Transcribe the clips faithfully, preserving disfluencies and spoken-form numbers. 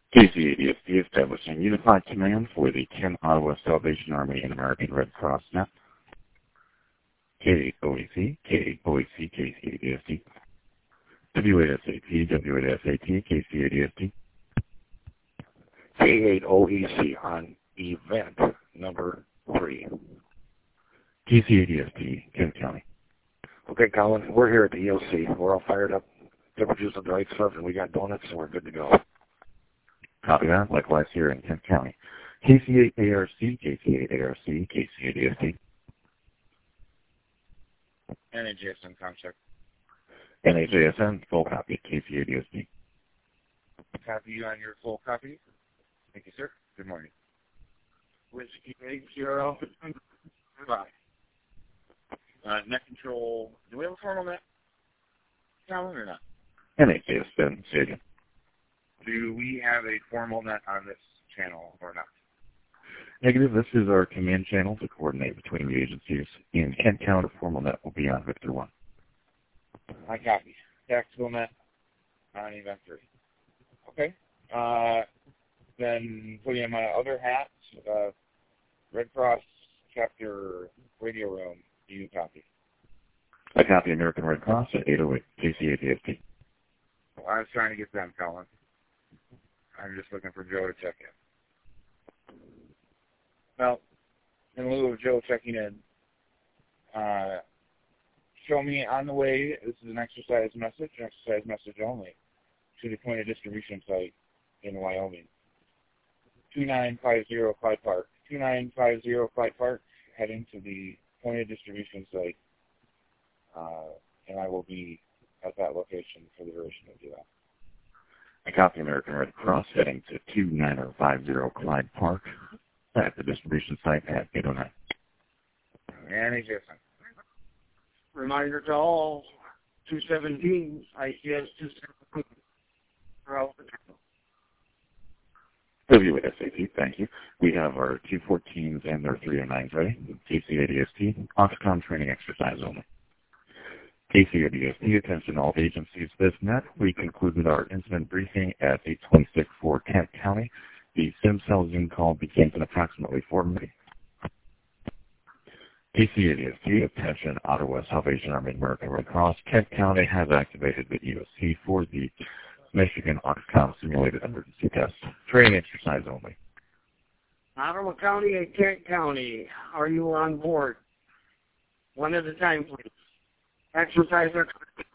K C A D S P establishing unified command for the Kent Ottawa Salvation Army and American Red Cross net. K eight O E C, K eight O E C, K C A D S T. W eight S A T, W eight S A T, K C A D S T. K eight O E C on event number three. K C A D S T, Kent County. Okay, Colin, we're here at the E O C. We're all fired up. Temperature's on the right stuff, and we got donuts, and we're good to go. Copy that. Likewise here in Kent County. K C eight A R C, K C eight A R C, K C A D S T. N A J S N contract. N A J S N, full copy, K C A D S T. Copy you on your full copy. Thank you, sir. Good morning. Whiskey eight zero five. Uh, net control. Do we have a formal net, Colin, or not? N A J S N, say again. Do we have a formal net on this channel or not? Negative. This is our command channel to coordinate between the agencies. In Kent County, the formal net will be on Victor one. I copy. Tactical net on event three. Okay. Uh, then putting in my other hat, uh, Red Cross chapter radio room. Do you copy? I copy American Red Cross at eight oh eight, K C A D S T. Well, I was trying to get them, Colin. I'm just looking for Joe to check in. Well, in lieu of Joe checking in, uh, show me on the way, this is an exercise message, an exercise message only, to the point of distribution site in Wyoming. two nine five zero Clyde Park. two nine five zero Clyde Park, heading to the point of distribution site, uh, and I will be at that location for the duration of the event. I copy American Red Cross heading to two nine five zero Clyde Park at the distribution site at eight oh nine. And A J S N. Reminder to all two seventeen, I C S two seventeen. W eight S A T, thank you. We have our two fourteens and their three oh nines ready. K C A D S T, Oxcom training exercise only. K C A D S T, attention all agencies. This net, we concluded our incident briefing at eight twenty-six for Kent County. The SimCell Zoom call begins in approximately four minutes. K C A D S T, attention Ottawa Salvation Army American Red Cross. Kent County has activated the E O C for the Michigan Oxcom simulated emergency test. Training exercise only. Ottawa County and Kent County, are you on board? One at a time, please. Exercise exercise.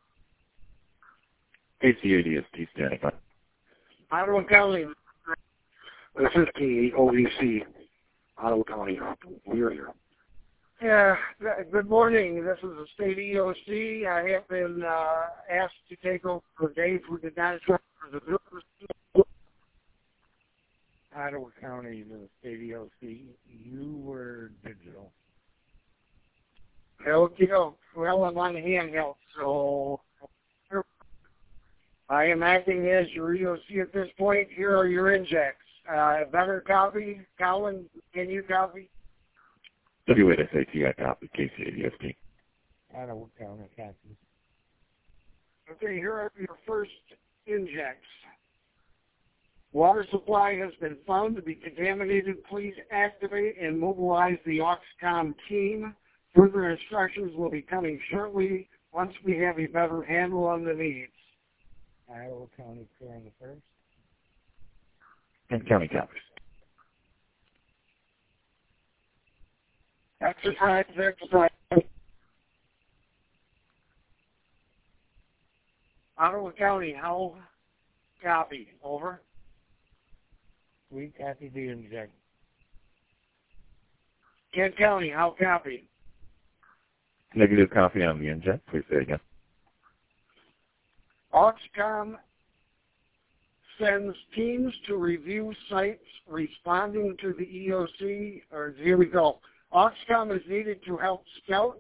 K C A D S T standing by. Ottawa County. This is K eight O E C, Ottawa County. We're here. Yeah, good morning. This is the state E O C. I have been uh, asked to take over for Dave, who did not show up for the Ottawa County, the state E O C. You were digital. Okay, well, I'm on handheld, so I am acting as your E O C at this point. Here are your injects. Uh, better copy. Colin, can you copy? W eight S A T, I copy. K C A D S T. Ottawa County, copy. Okay, here are your first injects. Water supply has been found to be contaminated. Please activate and mobilize the Oxcom team. Further instructions will be coming shortly once we have a better handle on the needs. Iowa County clear on the first. Kent County copies. Exercise, exercise. Ottawa County, how copy? Over. We copy the inject. Kent County, how copy? Negative copy on the inject. Please say again. Oxcom sends teams to review sites responding to the E O C, or here we go. Oxcom is needed to help scout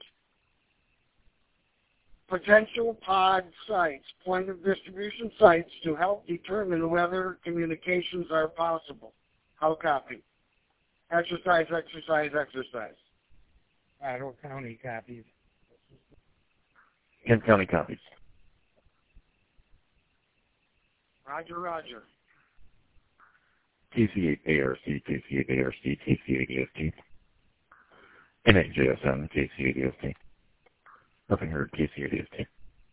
potential pod sites, point of distribution sites, to help determine whether communications are possible. How copy? Exercise, exercise, exercise. Ottawa County copies. Kent County copies. Roger, roger. K C eight A R C, K C eight A R C, K C eight A S T, N eight J S N, K C eight A S T. Nothing heard, K C eight A S T.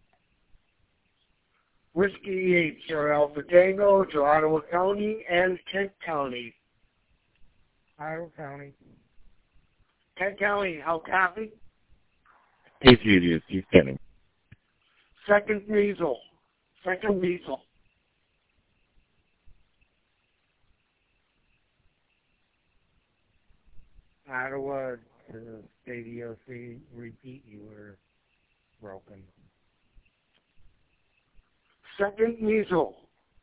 Whiskey eight, Sierra Alpha Tango to Ottawa County and Kent County. Ottawa County. Kent County, how copy? K C eight A S T standing. Second measle. Second measle. Ottawa to state E O C, repeat, you were broken. Second measle.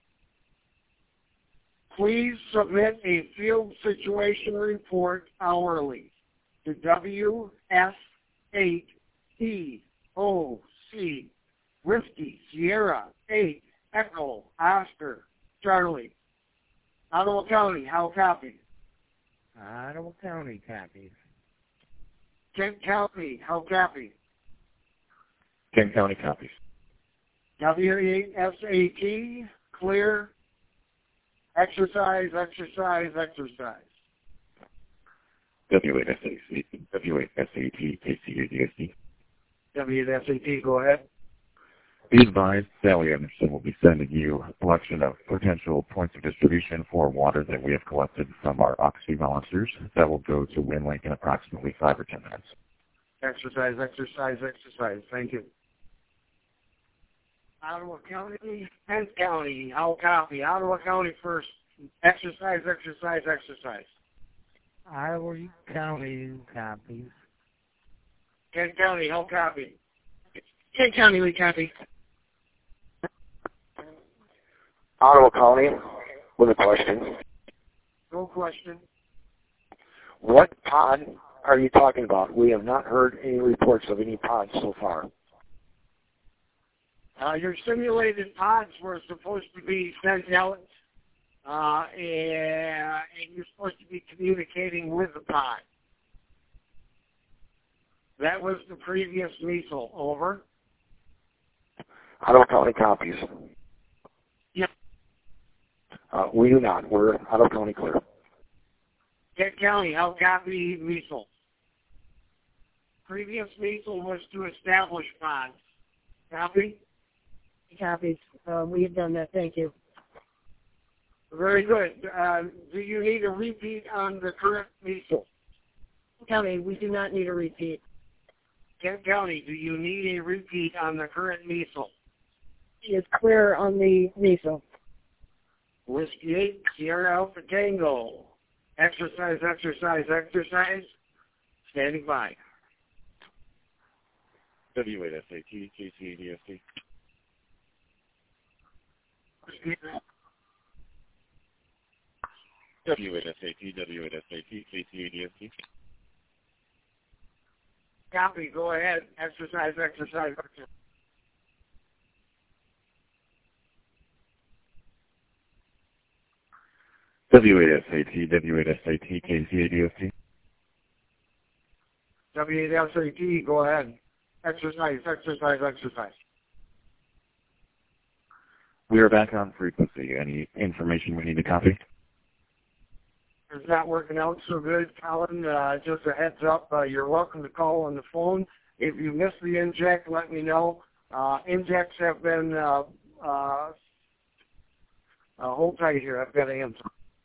Please submit a field situation report hourly to W S eight T O C, Whiskey, Sierra, eight, Echo, Oscar, Charlie. Ottawa County, how copy? Ottawa County copies. Kent County, how copy? Kent County copies. W eight S A T, clear. Exercise, exercise, exercise. W eight S A T, W eight S A T, K C eight A S T. W eight S A T, go ahead. Be advised, Sally Anderson will be sending you a collection of potential points of distribution for water that we have collected from our Oxy volunteers that will go to WinLink in approximately five or ten minutes. Exercise, exercise, exercise. Thank you. Ottawa County, Kent County, how copy? Ottawa County first. Exercise, exercise, exercise. Ottawa County copies. Kent County, how copy? Kent County, we copy. Ottawa County with a question. No question. What pod are you talking about? We have not heard any reports of any pods so far. Uh, your simulated pods were supposed to be sent out, uh, and, and you're supposed to be communicating with the pod. That was the previous missile. Over. Ottawa County copies. Yep. Uh, we do not. We're Ottawa County clear. Kent County, how copy missile? Previous missile was to establish pods. Copy? Copies. Uh, we have done that. Thank you. Very good. Uh, do you need a repeat on the current missile? County, we do not need a repeat. Kent County, do you need a repeat on the current missile? It is clear on the missile. Whiskey eight, Sierra Alpha Tango. Exercise, exercise, exercise. Standing by. W eight S A T, K C eight A S T. W eight S A T, W eight S A T, K C eight A S T. Copy, go ahead. Exercise, exercise, exercise. W eight S A T, W eight S A T, K C eight A S T. W eight S A T, go ahead. Exercise, exercise, exercise. We are back on frequency. Any information we need to copy? It's not working out so good, Colin. Uh, just a heads up, uh, you're welcome to call on the phone. If you miss the inject, let me know. Uh, injects have been, uh, uh, uh, hold tight here. I've got to answer.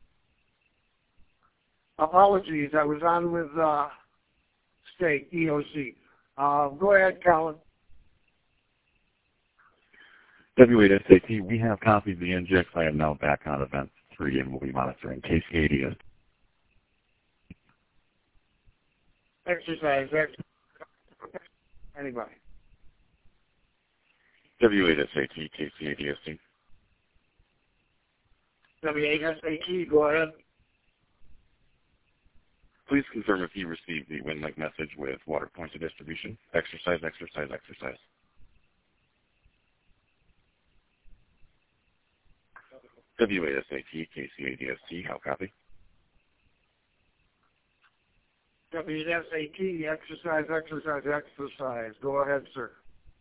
Apologies. I was on with uh, State, E O C. Uh, go ahead, Colin. W eight S A T, we have copied the injects. I am now back on event three and will be monitoring K C eight A S T. Exercise, exercise. Anybody. W eight S A T, K C eight A S T. W eight S A T, go ahead. Please confirm if you received the WinLink message with water points of distribution. Exercise, exercise, exercise. W eight S A T, K C eight A S T, how copy? W eight S A T, exercise, exercise, exercise. Go ahead, sir.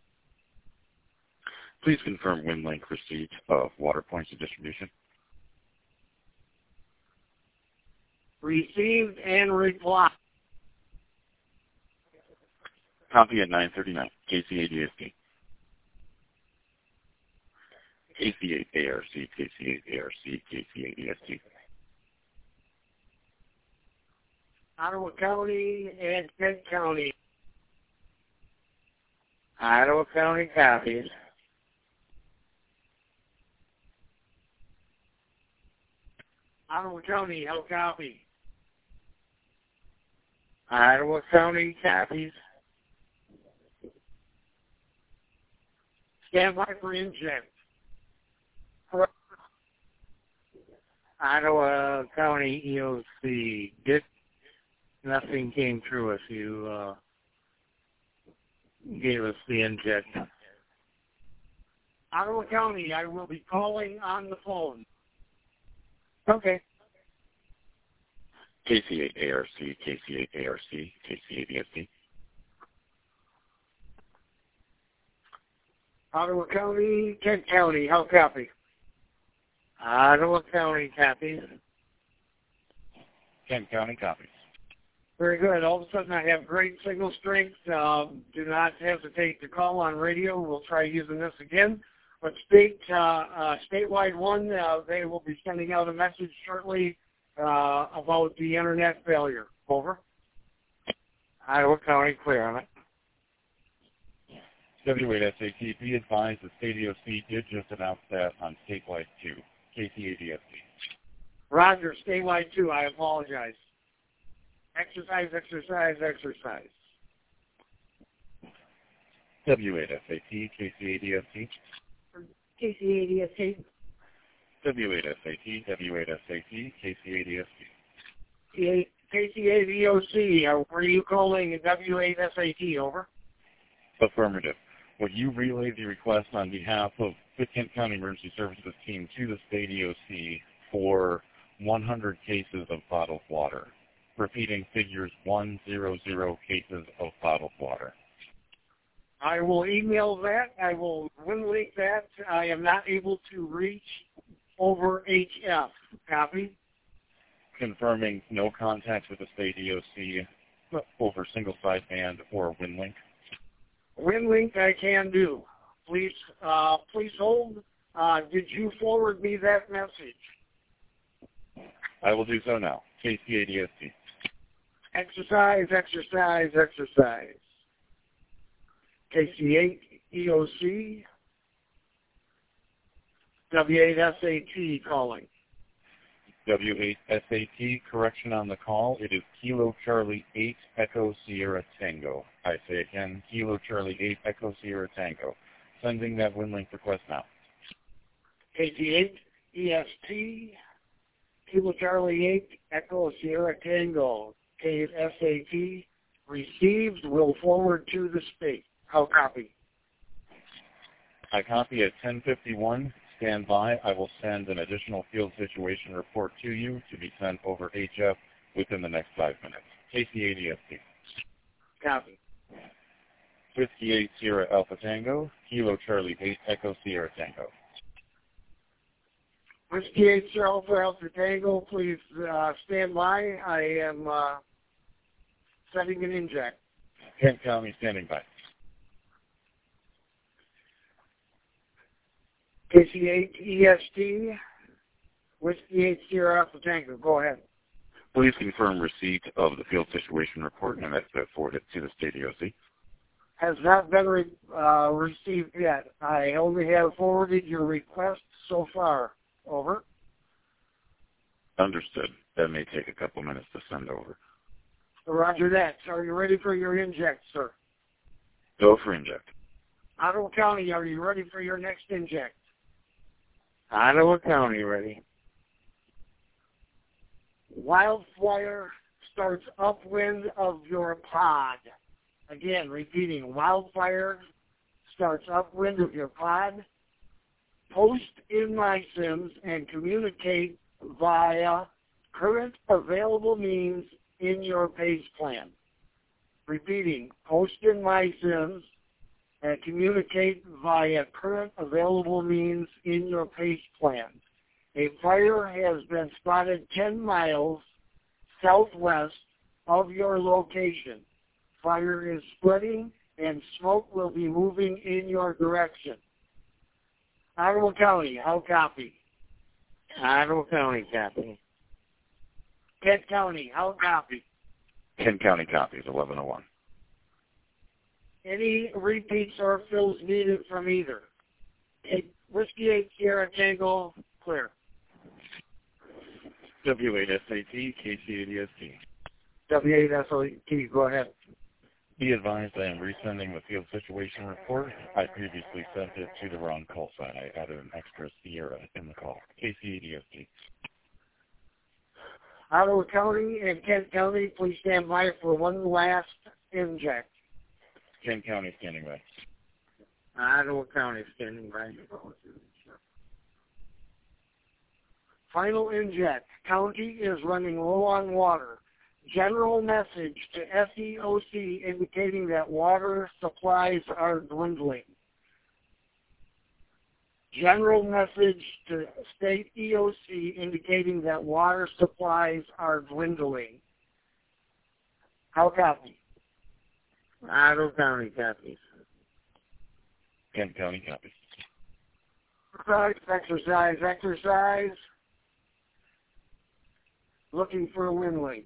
Please confirm WinLink receipt of water points of distribution. Received and replied. Copy at nine thirty-nine, K C A D S T. K C eight A R C, K C eight A R C, K C eight D S T. Ottawa County and Kent County. Ottawa County copies. Ottawa County, how copy? Ottawa County copies. Stand by for inject. Ottawa County E O C. Did nothing came through if you uh, gave us the inject. Ottawa County, I will be calling on the phone. Okay. K C eight A R C, K C eight A R C, K C eight D S T. Ottawa County, Kent County, how copy? Ottawa County copies. Kent County copies. Very good. All of a sudden I have great signal strength. Um, do not hesitate to call on radio. We'll try using this again. But state, uh, uh, statewide one, uh, they will be sending out a message shortly uh, about the internet failure. Over. Ottawa County clear on it. W eight S A T, be advised the state E O C did just announce that on statewide two, K C A D S T. Roger, statewide two, I apologize. Exercise, exercise, exercise. W eight S A T, K C A D S T. K C A D S T. W eight S A T, W eight S A T, K C A D S T. K C A D O C, uh, were you calling W eight S A T, over? Affirmative. Would you relay the request on behalf of the Kent County Emergency Services team to the state E O C for one hundred cases of bottled water? Repeating, figures one hundred cases of bottled water. I will email that. I will link that. I am not able to reach over H F. Copy? Confirming no contact with the state E O C over single sideband or WinLink. WinLink I can do. Please, uh, please hold. Uh, did you forward me that message? I will do so now. K C A D S T. Exercise, exercise, exercise. K C eight E O C. W eight S A T calling. W eight S A T, correction on the call. It is Kilo Charlie eight Echo Sierra Tango. I say again, Kilo Charlie eight Echo Sierra Tango. Sending that WinLink request now. K C eight E S T, Kilo Charlie eight Echo Sierra Tango. K eight S A T, received, will forward to the state. How copy? I copy at ten fifty-one. Stand by. I will send an additional field situation report to you to be sent over H F within the next five minutes. K C A D S T. Copy. Whiskey eight Sierra Alpha Tango, Kilo Charlie eight Echo Sierra Tango. Whiskey eight Sierra Alpha Tango, please uh, stand by. I am uh, setting an inject. Kent County standing by. K C eight E S T, Whiskey eight Sierra Alpha Tango. Go ahead. Please confirm receipt of the field situation report and that's uh, forwarded to the state E O C. Has not been re- uh, received yet. I only have forwarded your request so far. Over. Understood. That may take a couple minutes to send over. Roger that. Are you ready for your inject, sir? Go for inject. Ottawa County, are you ready for your next inject? Ottawa County ready. Wildfire starts upwind of your pod. Again, repeating, wildfire starts upwind of your pod. Post in my sims and communicate via current available means in your PACE plan. Repeating, post in my sims and communicate via current available means in your PACE plan. A fire has been spotted ten miles southwest of your location. Fire is spreading and smoke will be moving in your direction. Ottawa County, how copy? Ottawa County, copy. Kent County, how copy? Kent County copies, eleven oh one. Any repeats or fills needed from either? Eight, Whiskey eight Sierra Tango, clear. W eight S A T, K C A D S T. W eight S A T, go ahead. Be advised I am resending the field situation report. I previously sent it to the wrong call sign. I added an extra Sierra in the call. K C A D S T. Ottawa County and Kent County, please stand by for one last inject. Kent County standing by. Ottawa County, standing by. Final inject. County is running low on water. General message to S E O C indicating that water supplies are dwindling. General message to state E O C indicating that water supplies are dwindling. How copy? Ottawa County, copies. Kent County copies. Exercise, exercise, exercise. Looking for a wind link.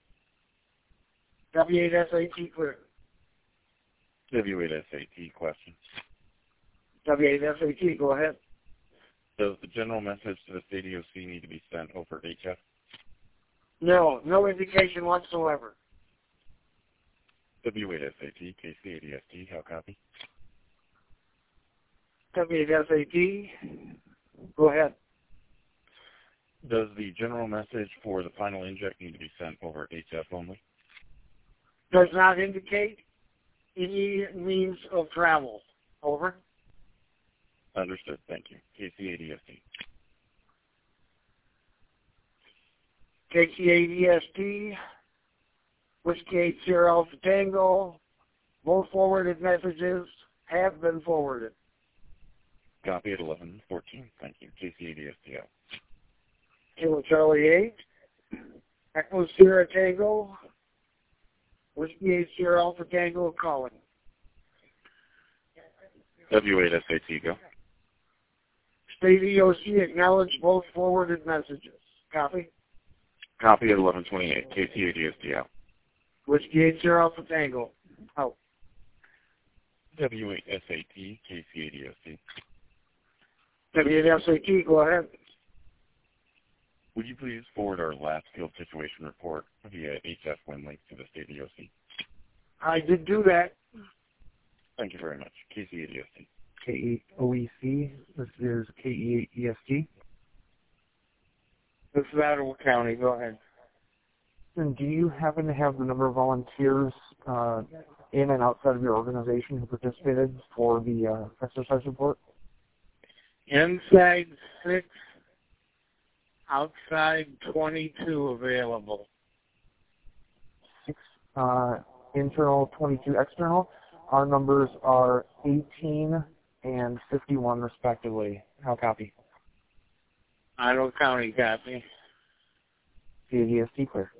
W eight S A T clear. W eight S A T question. W eight S A T, go ahead. Does the general message to the state E O C need to be sent over H F? No, no indication whatsoever. W eight S A T, K C A D S T, how copy? W eight S A T, go ahead. Does the general message for the final inject need to be sent over H F only? Does not indicate any means of travel. Over. Understood. Thank you. K C A D S T. K C A D S T, Whiskey eight Sierra Alpha Tango, both forwarded messages have been forwarded. Copy at eleven fourteen. Thank you. K C A D S T out. Kilo Charlie eight, Echo Sierra Tango, Whiskey eight Sierra Alpha Tango calling. W eight S A T, go. State E O C acknowledge both forwarded messages. Copy. Copy at eleven twenty-eight. K C A D S T out. Whiskey eight Sierra Alpha Tango. Out. W eight S A T, K C A D S T. W eight S A T, go ahead. Would you please forward our last field situation report via H F wind link to the state E O C? I did do that. Thank you very much. K C A D S T. K eight O E C. This is K E eight E S T. This is Ottawa County. Go ahead. And do you happen to have the number of volunteers uh, in and outside of your organization who participated for the uh, exercise report? Inside six, outside twenty-two available. Six uh, internal, twenty-two external. Our numbers are eighteen and fifty-one respectively. How copy? Ottawa County copy. C A D S T clear.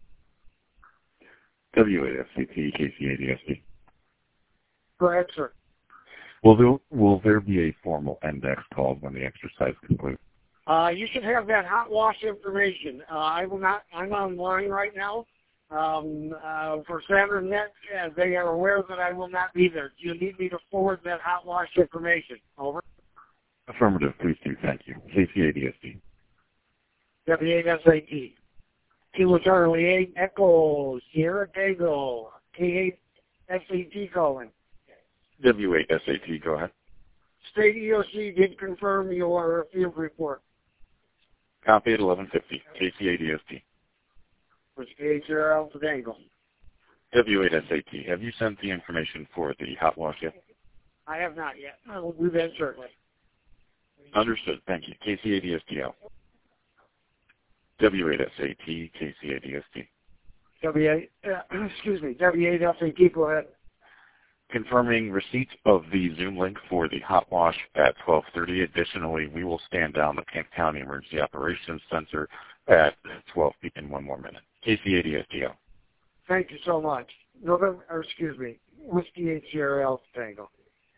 W eight S A T, K C A D S T. Go ahead, sir. Will there, will there be a formal index called when the exercise concludes? Uh, you should have that hot wash information. Uh, I will not. I'm online right now. Um, uh, for Saturn Net, uh, they are aware that I will not be there. Do you need me to forward that hot wash information? Over. Affirmative, please do. Thank you. K C A D S T. W eight S A T. Kilo Charlie eight, Echo, Sierra Tango, K eight S A T calling. W eight S A T, go ahead. State E O C did confirm your field report. Copy at eleven fifty. K C A D S T. Whiskey eight Sierra Alpha Tango. W eight S A T, have you sent the information for the hot wash yet? I have not yet. I will do that shortly. Understood. Thank you. K C A D S T out. W eight S A T, K C A D S T. W eight, uh, excuse me, W eight S A T, go ahead. Confirming receipt of the Zoom link for the hot wash at twelve thirty. Additionally, we will stand down the Kent County Emergency Operations Center at twelve p.m. in one more minute. K C A D S T L. Thank you so much. November, or excuse me, Whiskey eight Sierra Alpha Tango.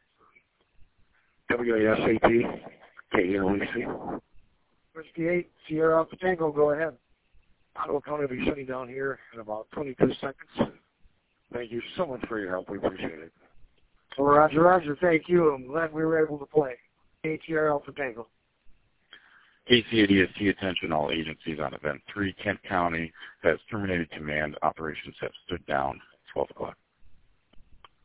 W A S A T, K L E C. Whiskey eight Sierra Alpha Tango, go ahead. Ottawa County will be shutting down here in about twenty-two seconds. Thank you so much for your help. We appreciate it. Well, Roger, Roger, thank you. I'm glad we were able to play. eight Sierra Alpha Tango. K C A D S T, attention all agencies on event three. Kent County has terminated command. Operations have stood down at twelve o'clock.